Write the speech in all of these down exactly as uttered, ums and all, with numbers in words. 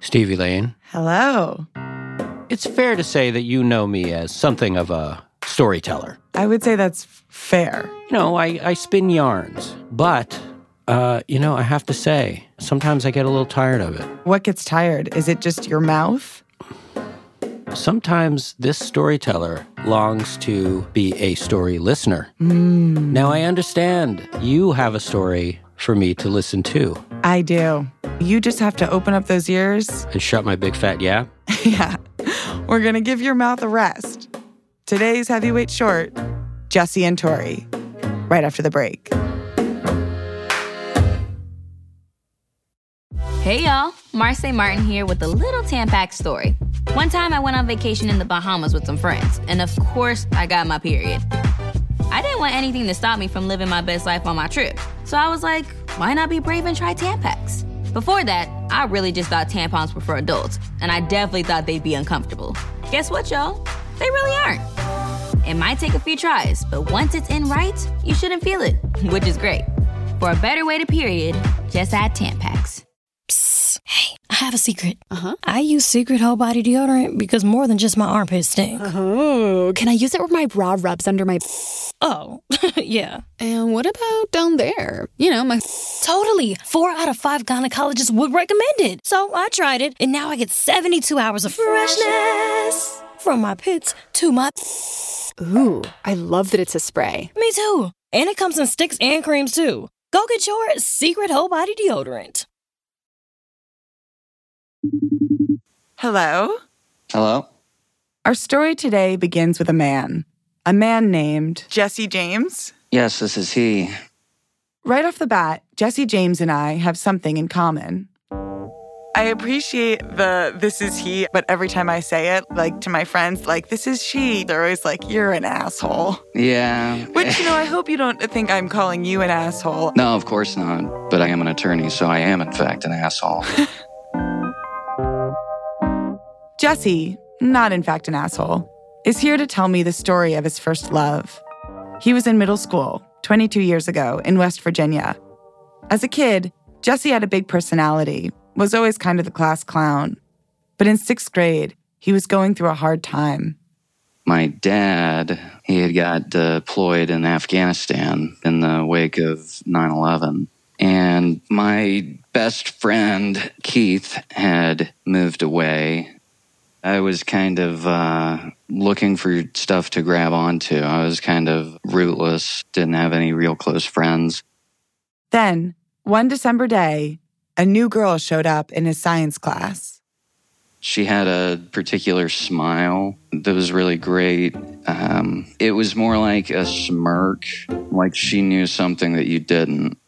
Stevie Lane. Hello. It's fair to say that you know me as something of a storyteller. I would say that's fair. You know, I, I spin yarns, but, uh, you know, I have to say, sometimes I get a little tired of it. What gets tired? Is it just your mouth? Sometimes this storyteller longs to be a story listener. Mm. Now, I understand you have a story for me to listen to. I do. You just have to open up those ears. And shut my big fat yap? Yeah. We're going to give your mouth a rest. Today's Heavyweight Short, Jesse and Tori, right after the break. Hey, y'all. Marcy Martin here with a little Tampax story. One time I went on vacation in the Bahamas with some friends, and of course, I got my period. I didn't want anything to stop me from living my best life on my trip, so I was like, why not be brave and try Tampax? Before that, I really just thought tampons were for adults, and I definitely thought they'd be uncomfortable. Guess what, y'all? They really aren't. It might take a few tries, but once it's in right, you shouldn't feel it, which is great. For a better way to period, just add Tampax. Psst. Hey, I have a secret. Uh-huh. I use Secret Whole Body Deodorant because more than just my armpits stink. Oh, can I use it where my bra rubs under my... Oh, yeah. And what about down there? You know, my... Totally. Four out of five gynecologists would recommend it. So I tried it, and now I get seventy-two hours of freshness from my pits to my... Ooh, I love that it's a spray. Me too. And it comes in sticks and creams, too. Go get your Secret Whole Body Deodorant. Hello? Hello? Our story today begins with a man. A man named Jesse James. Yes, this is he. Right off the bat, Jesse James and I have something in common. I appreciate the this is he, but every time I say it, like to my friends, like, this is she, they're always like, you're an asshole. Yeah. Which, you know, I hope you don't think I'm calling you an asshole. No, of course not. But I am an attorney, so I am, in fact, an asshole. Jesse, not in fact an asshole, is here to tell me the story of his first love. He was in middle school, twenty-two years ago, in West Virginia. As a kid, Jesse had a big personality, was always kind of the class clown. But in sixth grade, he was going through a hard time. My dad, he had got deployed in Afghanistan in the wake of nine eleven. And my best friend, Keith, had moved away. I was kind of uh, looking for stuff to grab onto. I was kind of rootless, didn't have any real close friends. Then, one December day, a new girl showed up in his science class. She had a particular smile that was really great. Um, it was more like a smirk, like she knew something that you didn't.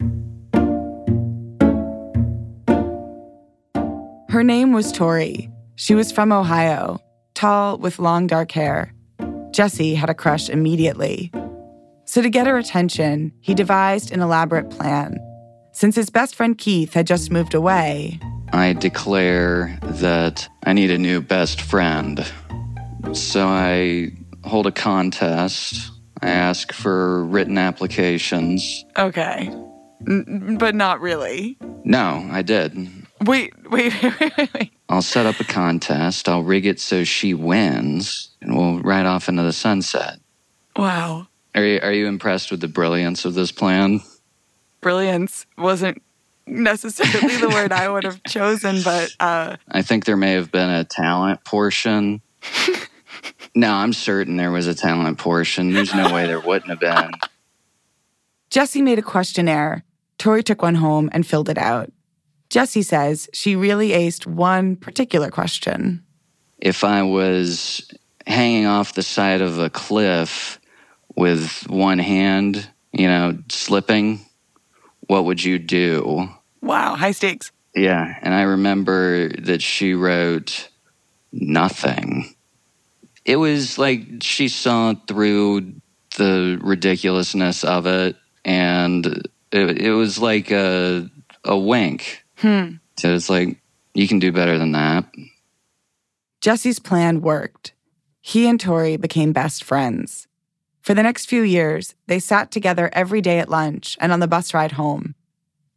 Her name was Tori. She was from Ohio, tall with long dark hair. Jesse had a crush immediately. So to get her attention, he devised an elaborate plan. Since his best friend Keith had just moved away, I declare that I need a new best friend. So I hold a contest. I ask for written applications. Okay, N- but not really. No, I did. Wait, wait, wait, wait, wait. I'll set up a contest. I'll rig it so she wins, and we'll ride off into the sunset. Wow. Are you, are you impressed with the brilliance of this plan? Brilliance wasn't necessarily the word I would have chosen, but... Uh... I think there may have been a talent portion. No, I'm certain there was a talent portion. There's no way there wouldn't have been. Jesse made a questionnaire. Tori took one home and filled it out. Jesse says she really aced one particular question. If I was hanging off the side of a cliff with one hand, you know, slipping, what would you do? Wow, high stakes. Yeah, and I remember that she wrote nothing. It was like she saw through the ridiculousness of it, and it, it was like a, a wink. Hmm. So it's like, you can do better than that. Jesse's plan worked. He and Tori became best friends. For the next few years, they sat together every day at lunch and on the bus ride home.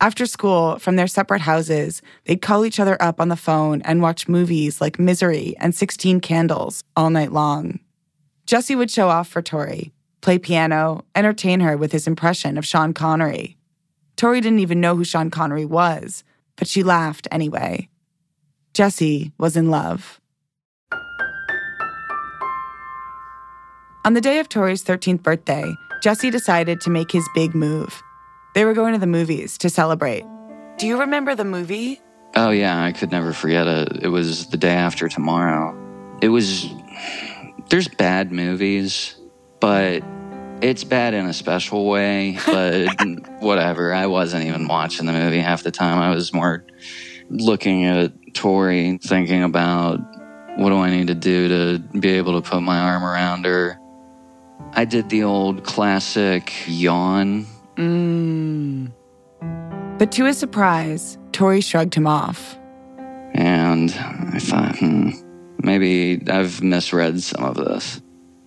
After school, from their separate houses, they'd call each other up on the phone and watch movies like Misery and sixteen Candles all night long. Jesse would show off for Tori, play piano, entertain her with his impression of Sean Connery. Tori didn't even know who Sean Connery was, but she laughed anyway. Jesse was in love. On the day of Tori's thirteenth birthday, Jesse decided to make his big move. They were going to the movies to celebrate. Do you remember the movie? Oh, yeah, I could never forget it. It was The Day After Tomorrow. It was... There's bad movies, but it's bad in a special way, but whatever. I wasn't even watching the movie half the time. I was more looking at Tori, thinking about what do I need to do to be able to put my arm around her. I did the old classic yawn. Mm. But to his surprise, Tori shrugged him off. And I thought, hmm, maybe I've misread some of this.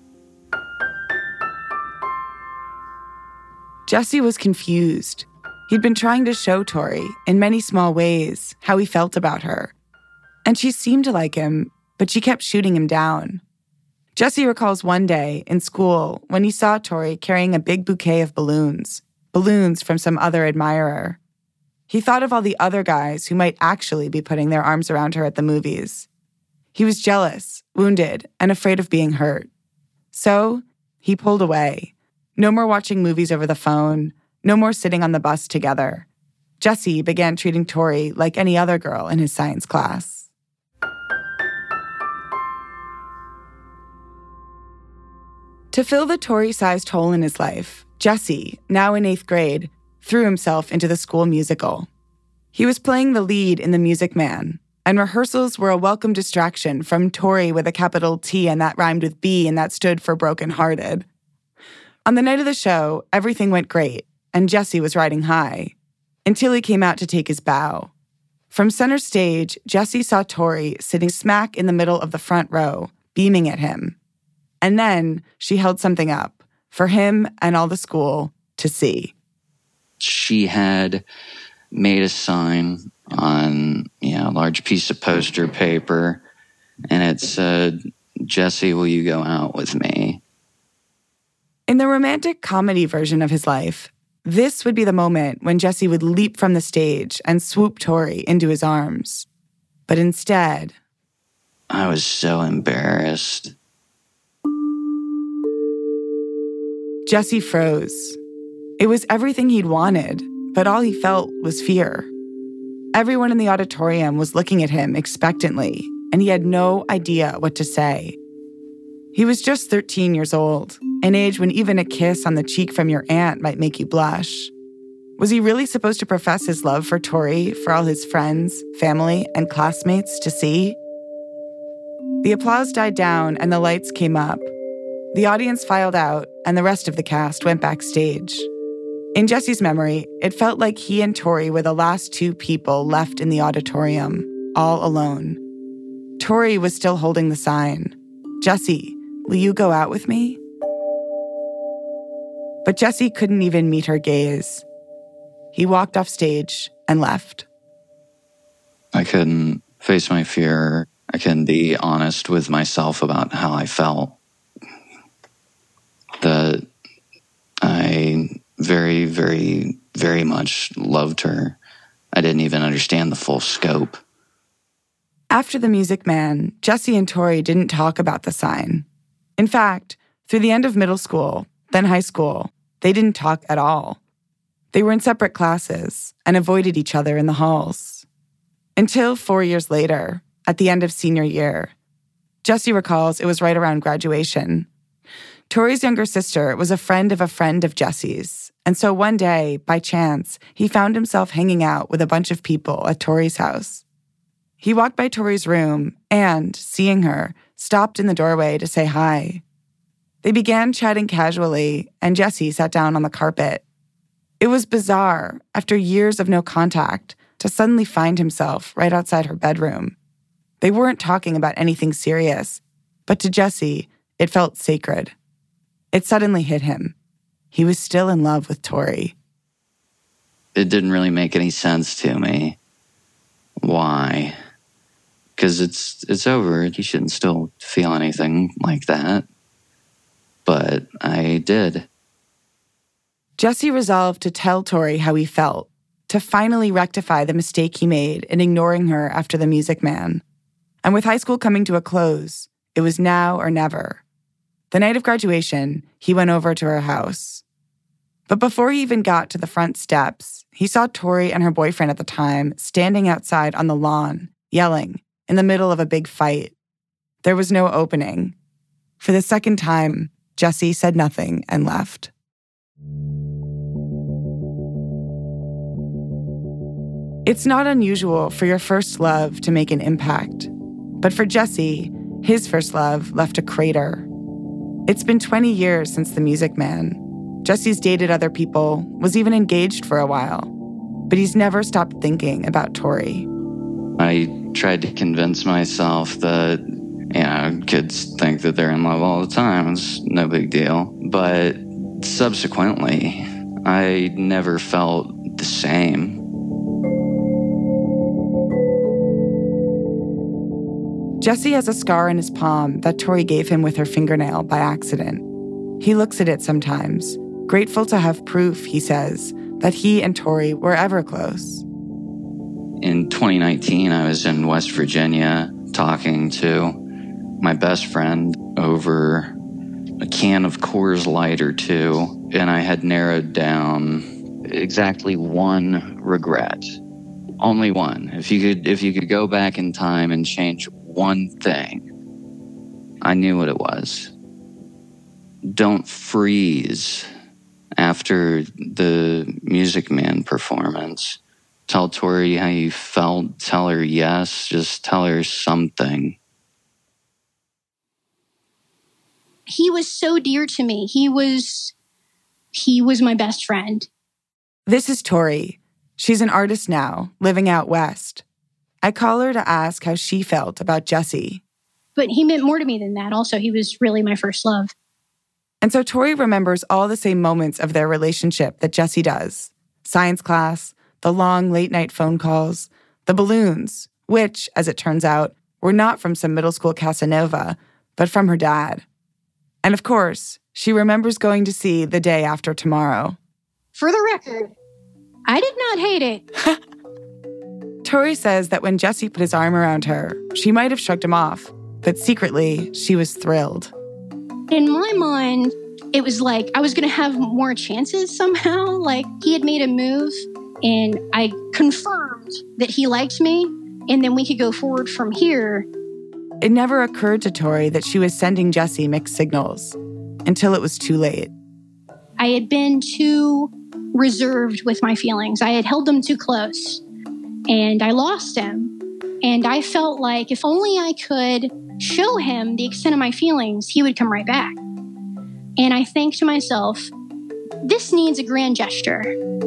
Jesse was confused. He'd been trying to show Tori, in many small ways, how he felt about her. And she seemed to like him, but she kept shooting him down. Jesse recalls one day in school when he saw Tori carrying a big bouquet of balloons, balloons from some other admirer. He thought of all the other guys who might actually be putting their arms around her at the movies. He was jealous, wounded, and afraid of being hurt. So he pulled away. No more watching movies over the phone, no more sitting on the bus together. Jesse began treating Tori like any other girl in his science class. To fill the Tori-sized hole in his life, Jesse, now in eighth grade, threw himself into the school musical. He was playing the lead in The Music Man, and rehearsals were a welcome distraction from Tori with a capital T and that rhymed with B and that stood for broken-hearted. On the night of the show, everything went great, and Jesse was riding high, until he came out to take his bow. From center stage, Jesse saw Tori sitting smack in the middle of the front row, beaming at him. And then she held something up for him and all the school to see. She had made a sign on, you know, a large piece of poster paper, and it said, "Jesse, will you go out with me?" In the romantic comedy version of his life, this would be the moment when Jesse would leap from the stage and swoop Tori into his arms. But instead... I was so embarrassed. Jesse froze. It was everything he'd wanted, but all he felt was fear. Everyone in the auditorium was looking at him expectantly, and he had no idea what to say. He was just thirteen years old, an age when even a kiss on the cheek from your aunt might make you blush. Was he really supposed to profess his love for Tori for all his friends, family, and classmates to see? The applause died down and the lights came up. The audience filed out, and the rest of the cast went backstage. In Jesse's memory, it felt like he and Tori were the last two people left in the auditorium, all alone. Tori was still holding the sign. "Jesse, will you go out with me?" But Jesse couldn't even meet her gaze. He walked off stage and left. I couldn't face my fear. I couldn't be honest with myself about how I felt. That I very, very, very much loved her. I didn't even understand the full scope. After The Music Man, Jesse and Tori didn't talk about the sign. In fact, through the end of middle school, then high school, they didn't talk at all. They were in separate classes and avoided each other in the halls. Until four years later, at the end of senior year. Jesse recalls it was right around graduation. Tori's younger sister was a friend of a friend of Jesse's, and so one day, by chance, he found himself hanging out with a bunch of people at Tori's house. He walked by Tori's room and, seeing her, stopped in the doorway to say hi. They began chatting casually, and Jesse sat down on the carpet. It was bizarre, after years of no contact, to suddenly find himself right outside her bedroom. They weren't talking about anything serious, but to Jesse, it felt sacred. It suddenly hit him. He was still in love with Tori. it didn't really make any sense to me. Why? Because it's it's over. You shouldn't still feel anything like that. But I did. Jesse resolved to tell Tori how he felt, to finally rectify the mistake he made in ignoring her after the Music Man. And with high school coming to a close, it was now or never. The night of graduation, he went over to her house. But before he even got to the front steps, he saw Tori and her boyfriend at the time standing outside on the lawn, yelling, in the middle of a big fight. There was no opening. For the second time, Jesse said nothing and left. It's not unusual for your first love to make an impact. But for Jesse, his first love left a crater. It's been twenty years since the Music Man. Jesse's dated other people, was even engaged for a while. But he's never stopped thinking about Tori. I tried to convince myself that, you know, kids think that they're in love all the time. It's no big deal. But subsequently, I never felt the same. Jesse has a scar in his palm that Tori gave him with her fingernail by accident. He looks at it sometimes, grateful to have proof, he says, that he and Tori were ever close. In twenty nineteen, I was in West Virginia talking to my best friend over a can of Coors Light or two, and I had narrowed down exactly one regret. Only one. If you could, if you could go back in time and change one thing, I knew what it was. Don't freeze after the Music Man performance. Tell Tori how you felt. Tell her yes. Just tell her something. He was so dear to me. He was, he was my best friend. This is Tori. She's an artist now, living out west. I call her to ask how she felt about Jesse. But he meant more to me than that. Also, he was really my first love. And so Tori remembers all the same moments of their relationship that Jesse does. Science class, the long late-night phone calls, the balloons, which, as it turns out, were not from some middle school Casanova, but from her dad. And of course, she remembers going to see The Day After Tomorrow. For the record, I did not hate it. Tori says that when Jesse put his arm around her, she might have shrugged him off, but secretly, she was thrilled. In my mind, it was like I was going to have more chances somehow. Like he had made a move and I confirmed that he liked me and then we could go forward from here. It never occurred to Tori that she was sending Jesse mixed signals until it was too late. I had been too reserved with my feelings. I had held them too close and I lost him. And I felt like if only I could show him the extent of my feelings, he would come right back. And I think to myself, this needs a grand gesture.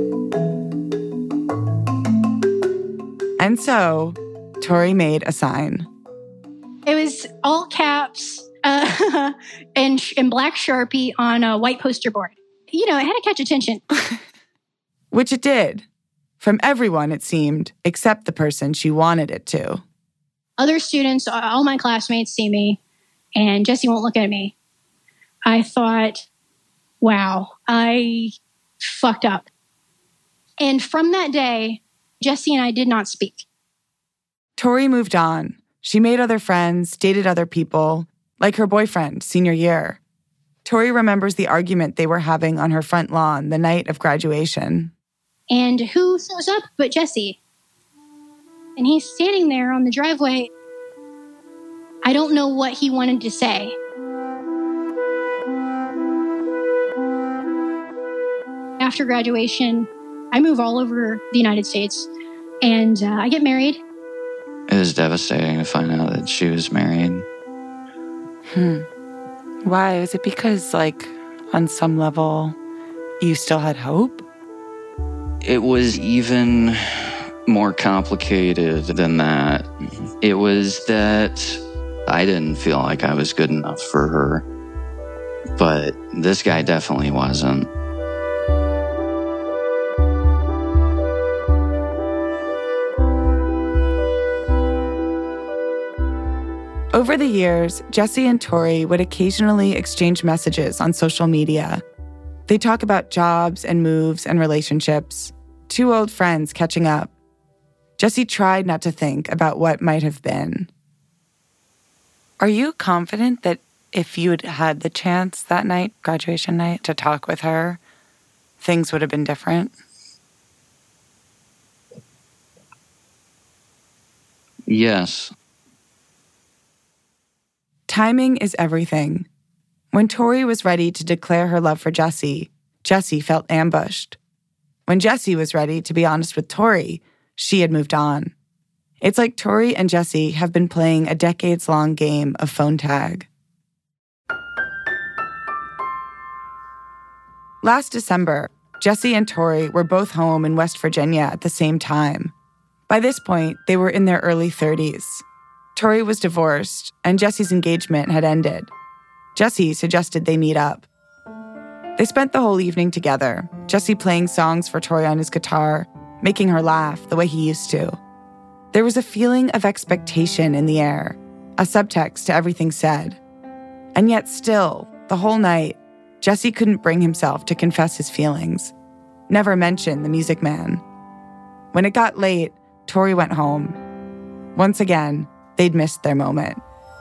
And so, Tori made a sign. It was all caps uh, and, and black Sharpie on a white poster board. You know, it had to catch attention. Which it did. From everyone, it seemed, except the person she wanted it to. Other students, all my classmates see me, and Jesse won't look at me. I thought, wow, I fucked up. And from that day, Jesse and I did not speak. Tori moved on. She made other friends, dated other people, like her boyfriend senior year. Tori remembers the argument they were having on her front lawn the night of graduation. And who shows up but Jesse? And he's standing there on the driveway. I don't know what he wanted to say. After graduation, I move all over the United States, and uh, I get married. It was devastating to find out that she was married. Hmm. Why? Was it because, like, on some level, you still had hope? It was even more complicated than that. It was that I didn't feel like I was good enough for her, but this guy definitely wasn't. Over the years, Jessie and Tori would occasionally exchange messages on social media. They talk about jobs and moves and relationships, two old friends catching up. Jessie tried not to think about what might have been. Are you confident that if you had had the chance that night, graduation night, to talk with her, things would have been different? Yes. Timing is everything. When Tori was ready to declare her love for Jessie, Jessie felt ambushed. When Jessie was ready to be honest with Tori, she had moved on. It's like Tori and Jessie have been playing a decades-long game of phone tag. Last December, Jessie and Tori were both home in West Virginia at the same time. By this point, they were in their early thirties. Tori was divorced, and Jessie's engagement had ended. Jessie suggested they meet up. They spent the whole evening together, Jessie playing songs for Tori on his guitar, making her laugh the way he used to. There was a feeling of expectation in the air, a subtext to everything said. And yet still, the whole night, Jessie couldn't bring himself to confess his feelings, never mention the Music Man. When it got late, Tori went home. Once again, they'd missed their moment.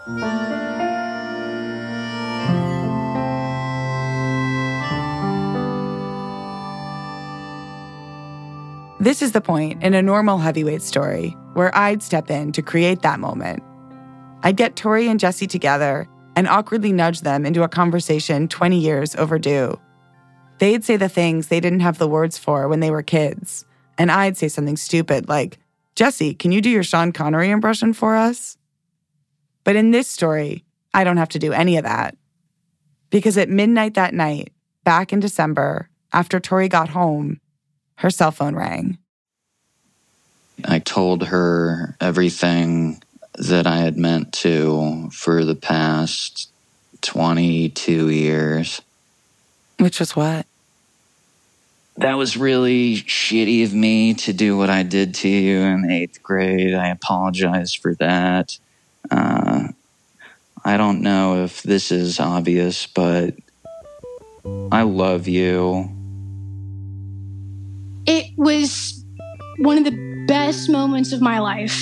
This is the point in a normal heavyweight story where I'd step in to create that moment. I'd get Tori and Jessie together and awkwardly nudge them into a conversation twenty years overdue. They'd say the things they didn't have the words for when they were kids, and I'd say something stupid like, "Jessie, can you do your Sean Connery impression for us?" But in this story, I don't have to do any of that. Because at midnight that night, back in December, after Tori got home, her cell phone rang. I told her everything that I had meant to for the past twenty-two years. Which was what? That was really shitty of me to do what I did to you in eighth grade. I apologize for that. Uh, I don't know if this is obvious, but I love you. It was one of the best moments of my life.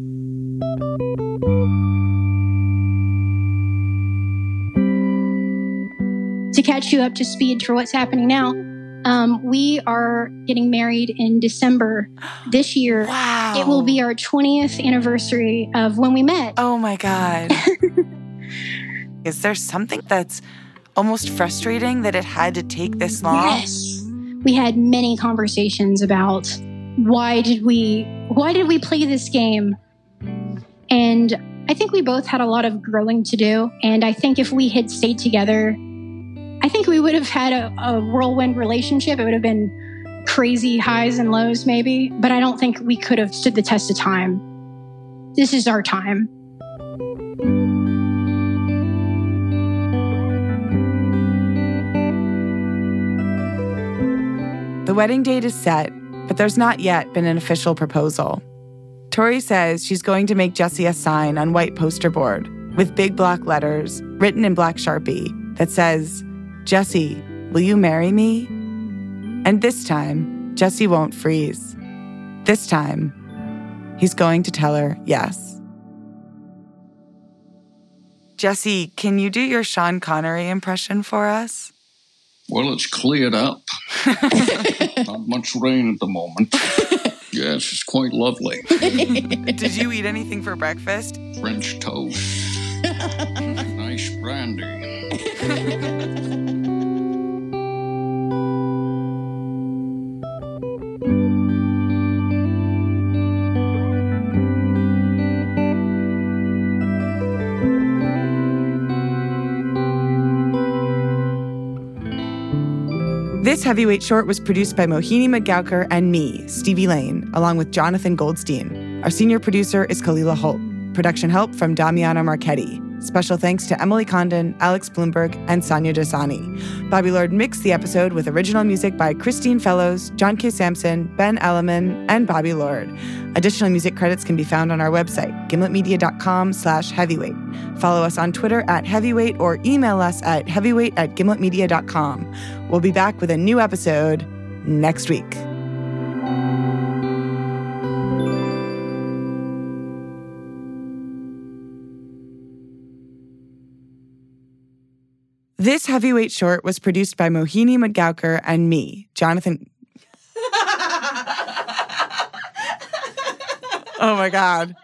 To catch you up to speed for what's happening now, um, we are getting married in December this year. Wow. It will be our twentieth anniversary of when we met. Oh my God. Is there something that's almost frustrating that it had to take this long? Yes. We had many conversations about why did we why did we play this game? And I think we both had a lot of growing to do. And I think if we had stayed together, I think we would have had a, a whirlwind relationship. It would have been crazy highs and lows maybe, but I don't think we could have stood the test of time. This is our time. The wedding date is set, but there's not yet been an official proposal. Tori says she's going to make Jessie a sign on white poster board with big block letters written in black Sharpie that says, "Jessie, will you marry me?" And this time, Jessie won't freeze. This time, he's going to tell her yes. Jessie, can you do your Sean Connery impression for us? Well, it's cleared up. Not much rain at the moment. Yes, it's quite lovely. Did you eat anything for breakfast? French toast. Nice brandy. This Heavyweight Short was produced by Mohini McGowker and me, Stevie Lane, along with Jonathan Goldstein. Our senior producer is Kalila Holt. Production help from Damiana Marchetti. Special thanks to Emily Condon, Alex Bloomberg, and Sonia Dasani. Bobby Lord mixed the episode with original music by Christine Fellows, John K. Sampson, Ben Elliman, and Bobby Lord. Additional music credits can be found on our website, gimletmedia.com slash heavyweight. Follow us on Twitter at heavyweight or email us at heavyweight at gimletmedia.com. We'll be back with a new episode next week. This Heavyweight short was produced by Mohini Madgaonkar and me, Jonathan... Oh my God.